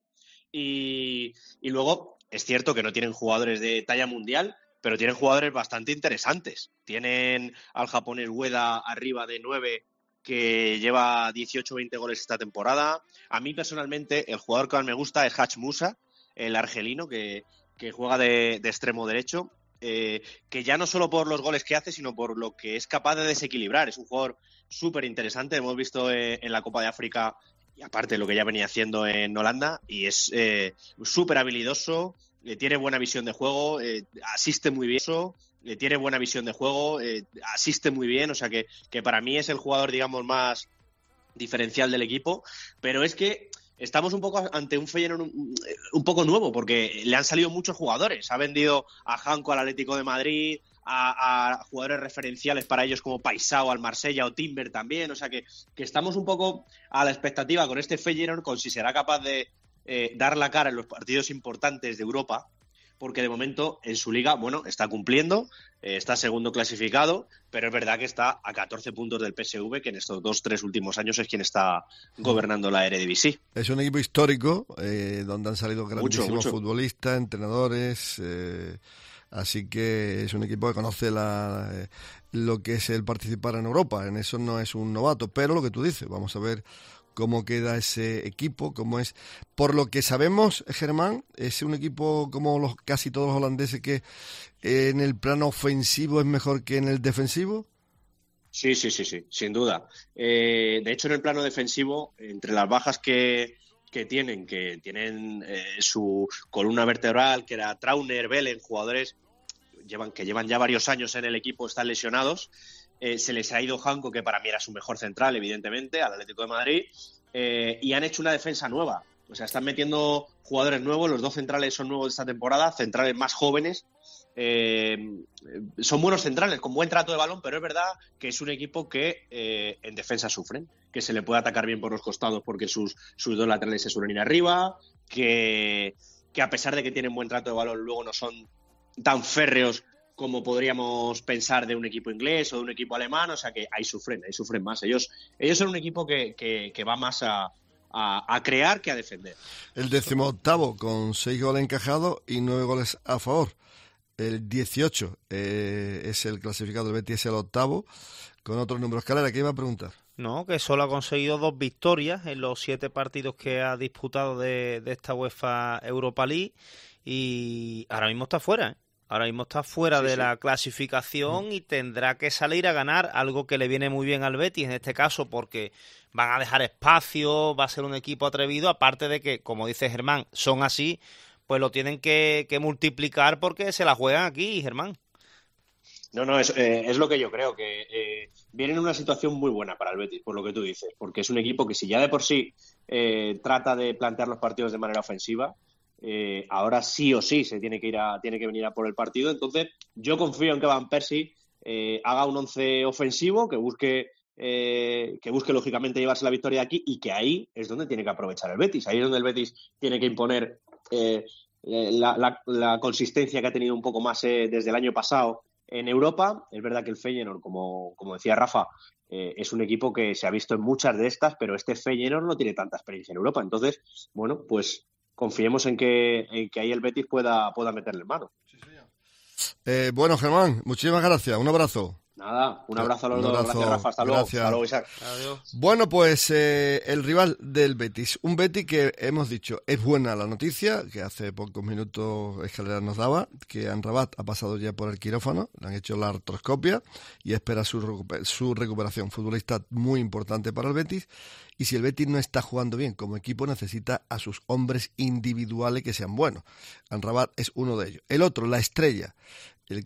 y luego es cierto que no tienen jugadores de talla mundial, pero tienen jugadores bastante interesantes. Tienen al japonés Ueda arriba de 9, que lleva 18 o 20 goles esta temporada. A mí personalmente el jugador que más me gusta es Hach Musa, el argelino, que juega de extremo derecho, que ya no solo por los goles que hace, sino por lo que es capaz de desequilibrar. Es un jugador súper interesante, hemos visto en la Copa de África, y aparte lo que ya venía haciendo en Holanda, y es súper habilidoso, tiene buena visión de juego, asiste muy bien, tiene buena visión de juego, asiste muy bien, o sea que para mí es el jugador, digamos, más diferencial del equipo, pero es que estamos un poco ante un Feyenoord un poco nuevo, porque le han salido muchos jugadores. Ha vendido a Janko al Atlético de Madrid, a jugadores referenciales para ellos como Paisao al Marsella o Timber también. O sea que estamos un poco a la expectativa con este Feyenoord, con si será capaz de dar la cara en los partidos importantes de Europa, porque de momento en su liga, bueno, está cumpliendo, está segundo clasificado, pero es verdad que está a 14 puntos del PSV, que en estos 2-3 últimos años es quien está gobernando la Eredivisie. Es un equipo histórico, donde han salido grandísimos mucho. futbolistas, entrenadores, así que es un equipo que conoce lo que es el participar en Europa. En eso no es un novato, pero lo que tú dices, vamos a ver cómo queda ese equipo, cómo es. Por lo que sabemos, Germán, es un equipo como casi todos los holandeses, que en el plano ofensivo es mejor que en el defensivo. Sí, sin duda. De hecho, en el plano defensivo, entre las bajas que tienen su columna vertebral, que era Trauner, Belen, jugadores que llevan ya varios años en el equipo, están lesionados. Se les ha ido Janko, que para mí era su mejor central, evidentemente, al Atlético de Madrid, y han hecho una defensa nueva. O sea, están metiendo jugadores nuevos, los 2 centrales son nuevos de esta temporada, centrales más jóvenes. Son buenos centrales, con buen trato de balón, pero es verdad que es un equipo que en defensa sufren, que se le puede atacar bien por los costados porque sus 2 laterales se suelen ir arriba, que a pesar de que tienen buen trato de balón, luego no son tan férreos como podríamos pensar de un equipo inglés o de un equipo alemán. O sea que ahí sufren más. Ellos son un equipo que va más a crear que a defender. El 18º con 6 goles encajados y 9 goles a favor. El 18 es el clasificado del Betis, es el 8º, con otros números. Calera, ¿qué iba a preguntar? No, que solo ha conseguido 2 victorias en los 7 partidos que ha disputado de esta UEFA Europa League y ahora mismo está fuera, ¿eh? Ahora mismo está fuera de la clasificación y tendrá que salir a ganar, algo que le viene muy bien al Betis en este caso porque van a dejar espacio, va a ser un equipo atrevido, aparte de que, como dice Germán, son así, pues lo tienen que multiplicar porque se la juegan aquí, Germán. No, es lo que yo creo, que viene en una situación muy buena para el Betis, por lo que tú dices, porque es un equipo que si ya de por sí trata de plantear los partidos de manera ofensiva, ahora sí o sí se tiene que venir a por el partido. Entonces yo confío en que Van Persie haga un 11 ofensivo, que busque lógicamente llevarse la victoria aquí, y que ahí es donde tiene que aprovechar el Betis. Ahí es donde el Betis tiene que imponer la consistencia que ha tenido un poco más desde el año pasado en Europa. Es verdad que el Feyenoord, como decía Rafa, es un equipo que se ha visto en muchas de estas, pero este Feyenoord no tiene tanta experiencia en Europa. Entonces, bueno, pues confiemos en que ahí el Betis pueda meterle mano. Bueno, Germán, muchísimas gracias. Un abrazo. Nada, un abrazo a los dos. Gracias, Rafa. Hasta luego, Isaac. Adiós. Bueno, pues el rival del Betis. Un Betis que hemos dicho, es buena la noticia, que hace pocos minutos Escalera nos daba, que Amrabat ha pasado ya por el quirófano, le han hecho la artroscopia y espera su recuperación. Futbolista muy importante para el Betis. Y si el Betis no está jugando bien como equipo, necesita a sus hombres individuales que sean buenos. Amrabat es uno de ellos. El otro, la estrella, el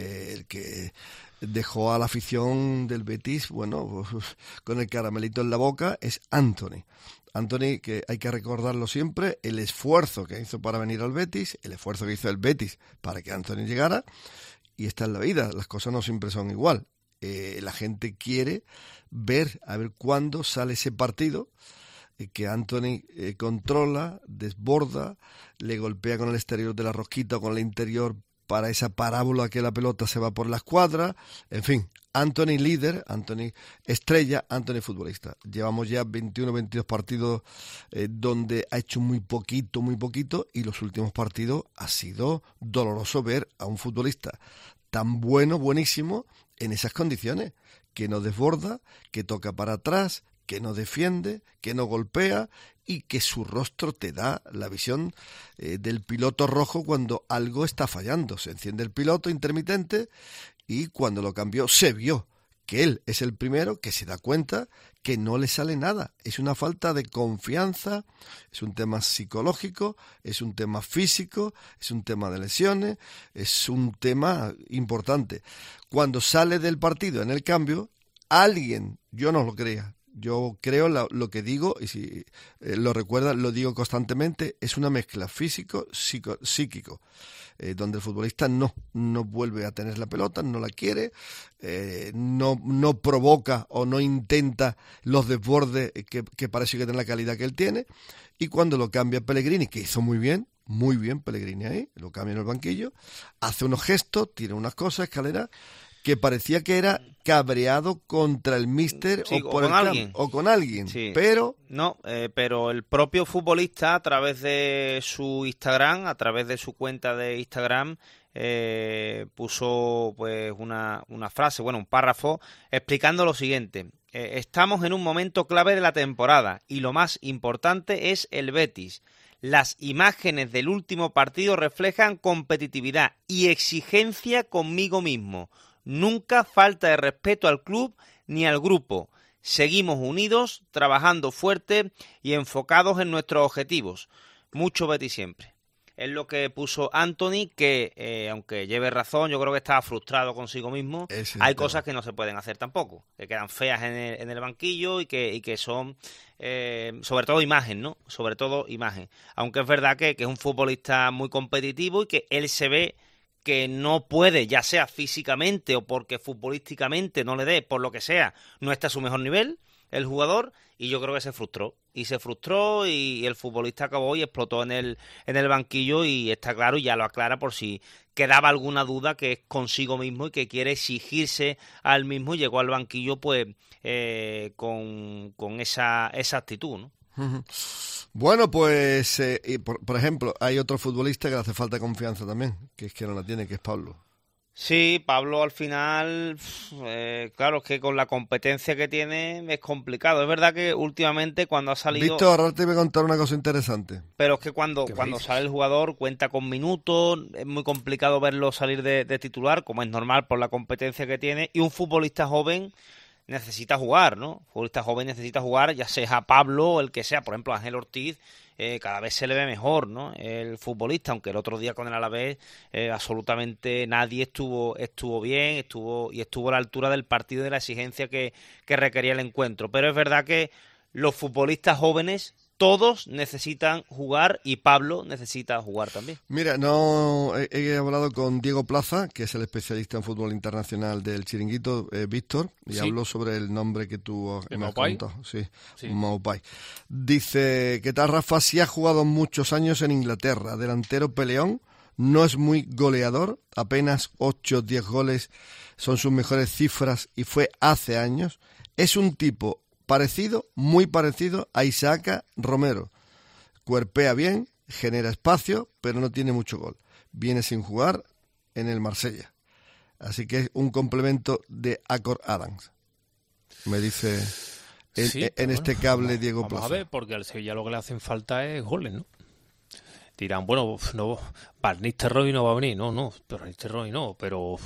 que dejó a la afición del Betis, bueno, con el caramelito en la boca, es Antony. Antony, que hay que recordarlo siempre, el esfuerzo que hizo para venir al Betis, el esfuerzo que hizo el Betis para que Antony llegara, y está en la vida, las cosas no siempre son igual. La gente quiere ver, a ver cuándo sale ese partido que Antony controla, desborda, le golpea con el exterior de la rosquita o con el interior para esa parábola que la pelota se va por la escuadra. En fin, Antony líder, Antony estrella, Antony futbolista. Llevamos ya 21, 22 partidos donde ha hecho muy poquito, y los últimos partidos ha sido doloroso ver a un futbolista tan bueno, buenísimo, en esas condiciones, que no desborda, que toca para atrás, que no defiende, que no golpea y que su rostro te da la visión del piloto rojo cuando algo está fallando. Se enciende el piloto intermitente y cuando lo cambió se vio que él es el primero que se da cuenta que no le sale nada. Es una falta de confianza, es un tema psicológico, es un tema físico, es un tema de lesiones, es un tema importante. Cuando sale del partido en el cambio, alguien, yo no lo creía, yo creo lo que digo, y si lo recuerdan, lo digo constantemente, es una mezcla físico-psíquico, donde el futbolista no vuelve a tener la pelota, no la quiere, no provoca o no intenta los desbordes que parece que tiene la calidad que él tiene, y cuando lo cambia Pellegrini, que hizo muy bien Pellegrini ahí, lo cambia en el banquillo, hace unos gestos, tira unas cosas, Escalera, que parecía que era cabreado contra el míster o con alguien, sí. Pero no, pero el propio futbolista a través de su Instagram, a través de su cuenta de Instagram, puso pues una frase, un párrafo explicando lo siguiente: estamos en un momento clave de la temporada y lo más importante es el Betis. Las imágenes del último partido reflejan competitividad y exigencia conmigo mismo. Nunca falta de respeto al club ni al grupo. Seguimos unidos, trabajando fuerte y enfocados en nuestros objetivos. Mucho Betis siempre. es lo que puso Anthony, que aunque lleve razón, yo creo que estaba frustrado consigo mismo. Hay cosas que no se pueden hacer tampoco, que quedan feas en el banquillo y que son, sobre todo imagen, ¿no? Sobre todo imagen. Aunque es verdad que es un futbolista muy competitivo y que él se ve que no puede, ya sea físicamente o porque futbolísticamente no le dé, por lo que sea, no está a su mejor nivel el jugador, y yo creo que se frustró y el futbolista acabó y explotó en el banquillo, y está claro, y ya lo aclara por si quedaba alguna duda, que es consigo mismo y que quiere exigirse al mismo, y llegó al banquillo pues con esa actitud, ¿no? Bueno, pues, por ejemplo, hay otro futbolista que le hace falta confianza también, que es que no la tiene, que es Pablo. Sí, Pablo al final, claro, es que con la competencia que tiene es complicado. Es verdad que últimamente cuando ha salido... Víctor, ahora te voy a contar una cosa interesante. Pero es que cuando sale el jugador cuenta con minutos, es muy complicado verlo salir de titular, como es normal por la competencia que tiene, y un futbolista joven necesita jugar, ¿no? Un futbolista joven necesita jugar, ya sea Pablo o el que sea. Por ejemplo, Ángel Ortiz, cada vez se le ve mejor, ¿no? El futbolista, aunque el otro día con el Alavés absolutamente nadie estuvo bien, estuvo a la altura del partido y de la exigencia que requería el encuentro. Pero es verdad que los futbolistas jóvenes todos necesitan jugar, y Pablo necesita jugar también. Mira, he hablado con Diego Plaza, que es el especialista en fútbol internacional del Chiringuito, Víctor, y habló sobre el nombre que tú me has contado. Sí. Maupay. Dice, ¿qué tal, Rafa? Sí ha jugado muchos años en Inglaterra, delantero peleón, no es muy goleador, apenas 8 o 10 goles son sus mejores cifras y fue hace años. Es un tipo muy parecido a Isaac Romero. Cuerpea bien, genera espacio, pero no tiene mucho gol. Viene sin jugar en el Marsella. Así que es un complemento de Acor Adams. Me dice en este cable Diego Plaza. Vamos a ver, porque al Sevilla lo que le hacen falta es goles, ¿no? Dirán, bueno, no, Van Nistelrooy no va a venir, pero Nistelrooy no, pero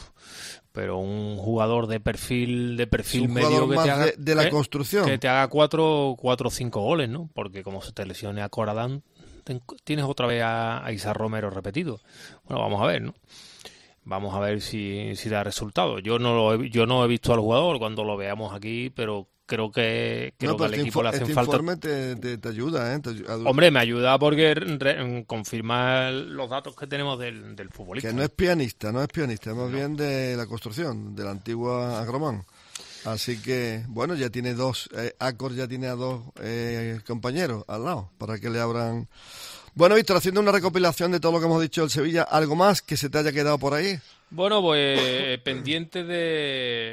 un jugador de perfil medio que te haga de la construcción, que te haga 4 o 5 goles, ¿no? Porque como se te lesione a Coradán, tienes otra vez a Isaac Romero repetido. Bueno, vamos a ver, ¿no? Vamos a ver si da resultado. Yo no he visto al jugador cuando lo veamos aquí, pero creo que al equipo le hacen falta. Informe te ayuda, ¿eh? Hombre, me ayuda porque confirma los datos que tenemos del futbolista. Que no es pianista, más bien de la construcción, de la antigua Agromán. Así que, bueno, ya tiene Acor ya tiene a 2 compañeros al lado, para que le abran. Bueno, Víctor, haciendo una recopilación de todo lo que hemos dicho del Sevilla, ¿algo más que se te haya quedado por ahí? Bueno, pues pendientes de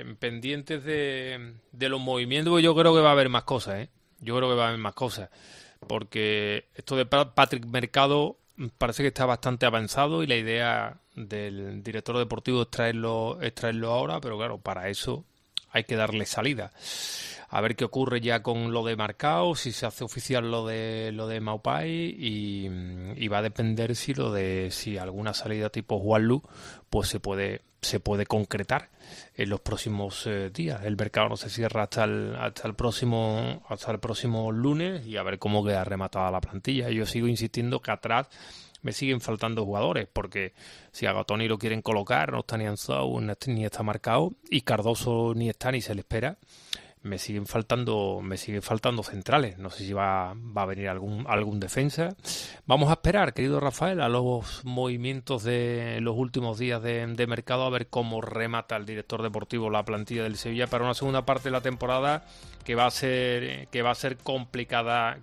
los movimientos, yo creo que va a haber más cosas, ¿eh? Yo creo que va a haber más cosas, porque esto de Patrick Mercado parece que está bastante avanzado, y la idea del director deportivo es traerlo ahora, pero claro, para eso hay que darle salida. A ver qué ocurre ya con lo de Marcao, si se hace oficial lo de Maupay, y va a depender si alguna salida tipo Juanlu pues se puede concretar en los próximos días. El mercado no se cierra hasta el próximo lunes, y a ver cómo queda rematada la plantilla. Yo sigo insistiendo que atrás me siguen faltando jugadores, porque si a Gatoni lo quieren colocar, no está ni Ansou ni está Marcao, y Cardoso ni está ni se le espera. Me siguen faltando centrales. No sé si va a venir algún defensa. Vamos a esperar, querido Rafael, a los movimientos de los últimos días de mercado, a ver cómo remata el director deportivo la plantilla del Sevilla para una segunda parte de la temporada que va a ser complicada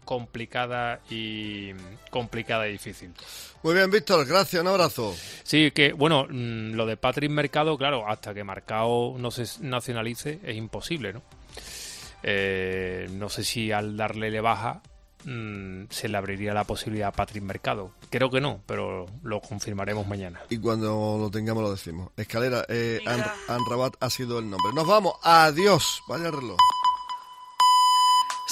y difícil. Muy bien, Víctor, gracias, un abrazo. Sí, que bueno, lo de Patrick Mercado, claro, hasta que Marcao no se nacionalice es imposible, ¿no? No sé si al darle baja se le abriría la posibilidad a Patrick Mercado. Creo que no, pero lo confirmaremos mañana. Y cuando lo tengamos lo decimos. Escalera, Amrabat ha sido el nombre. Nos vamos, adiós. Vaya reloj.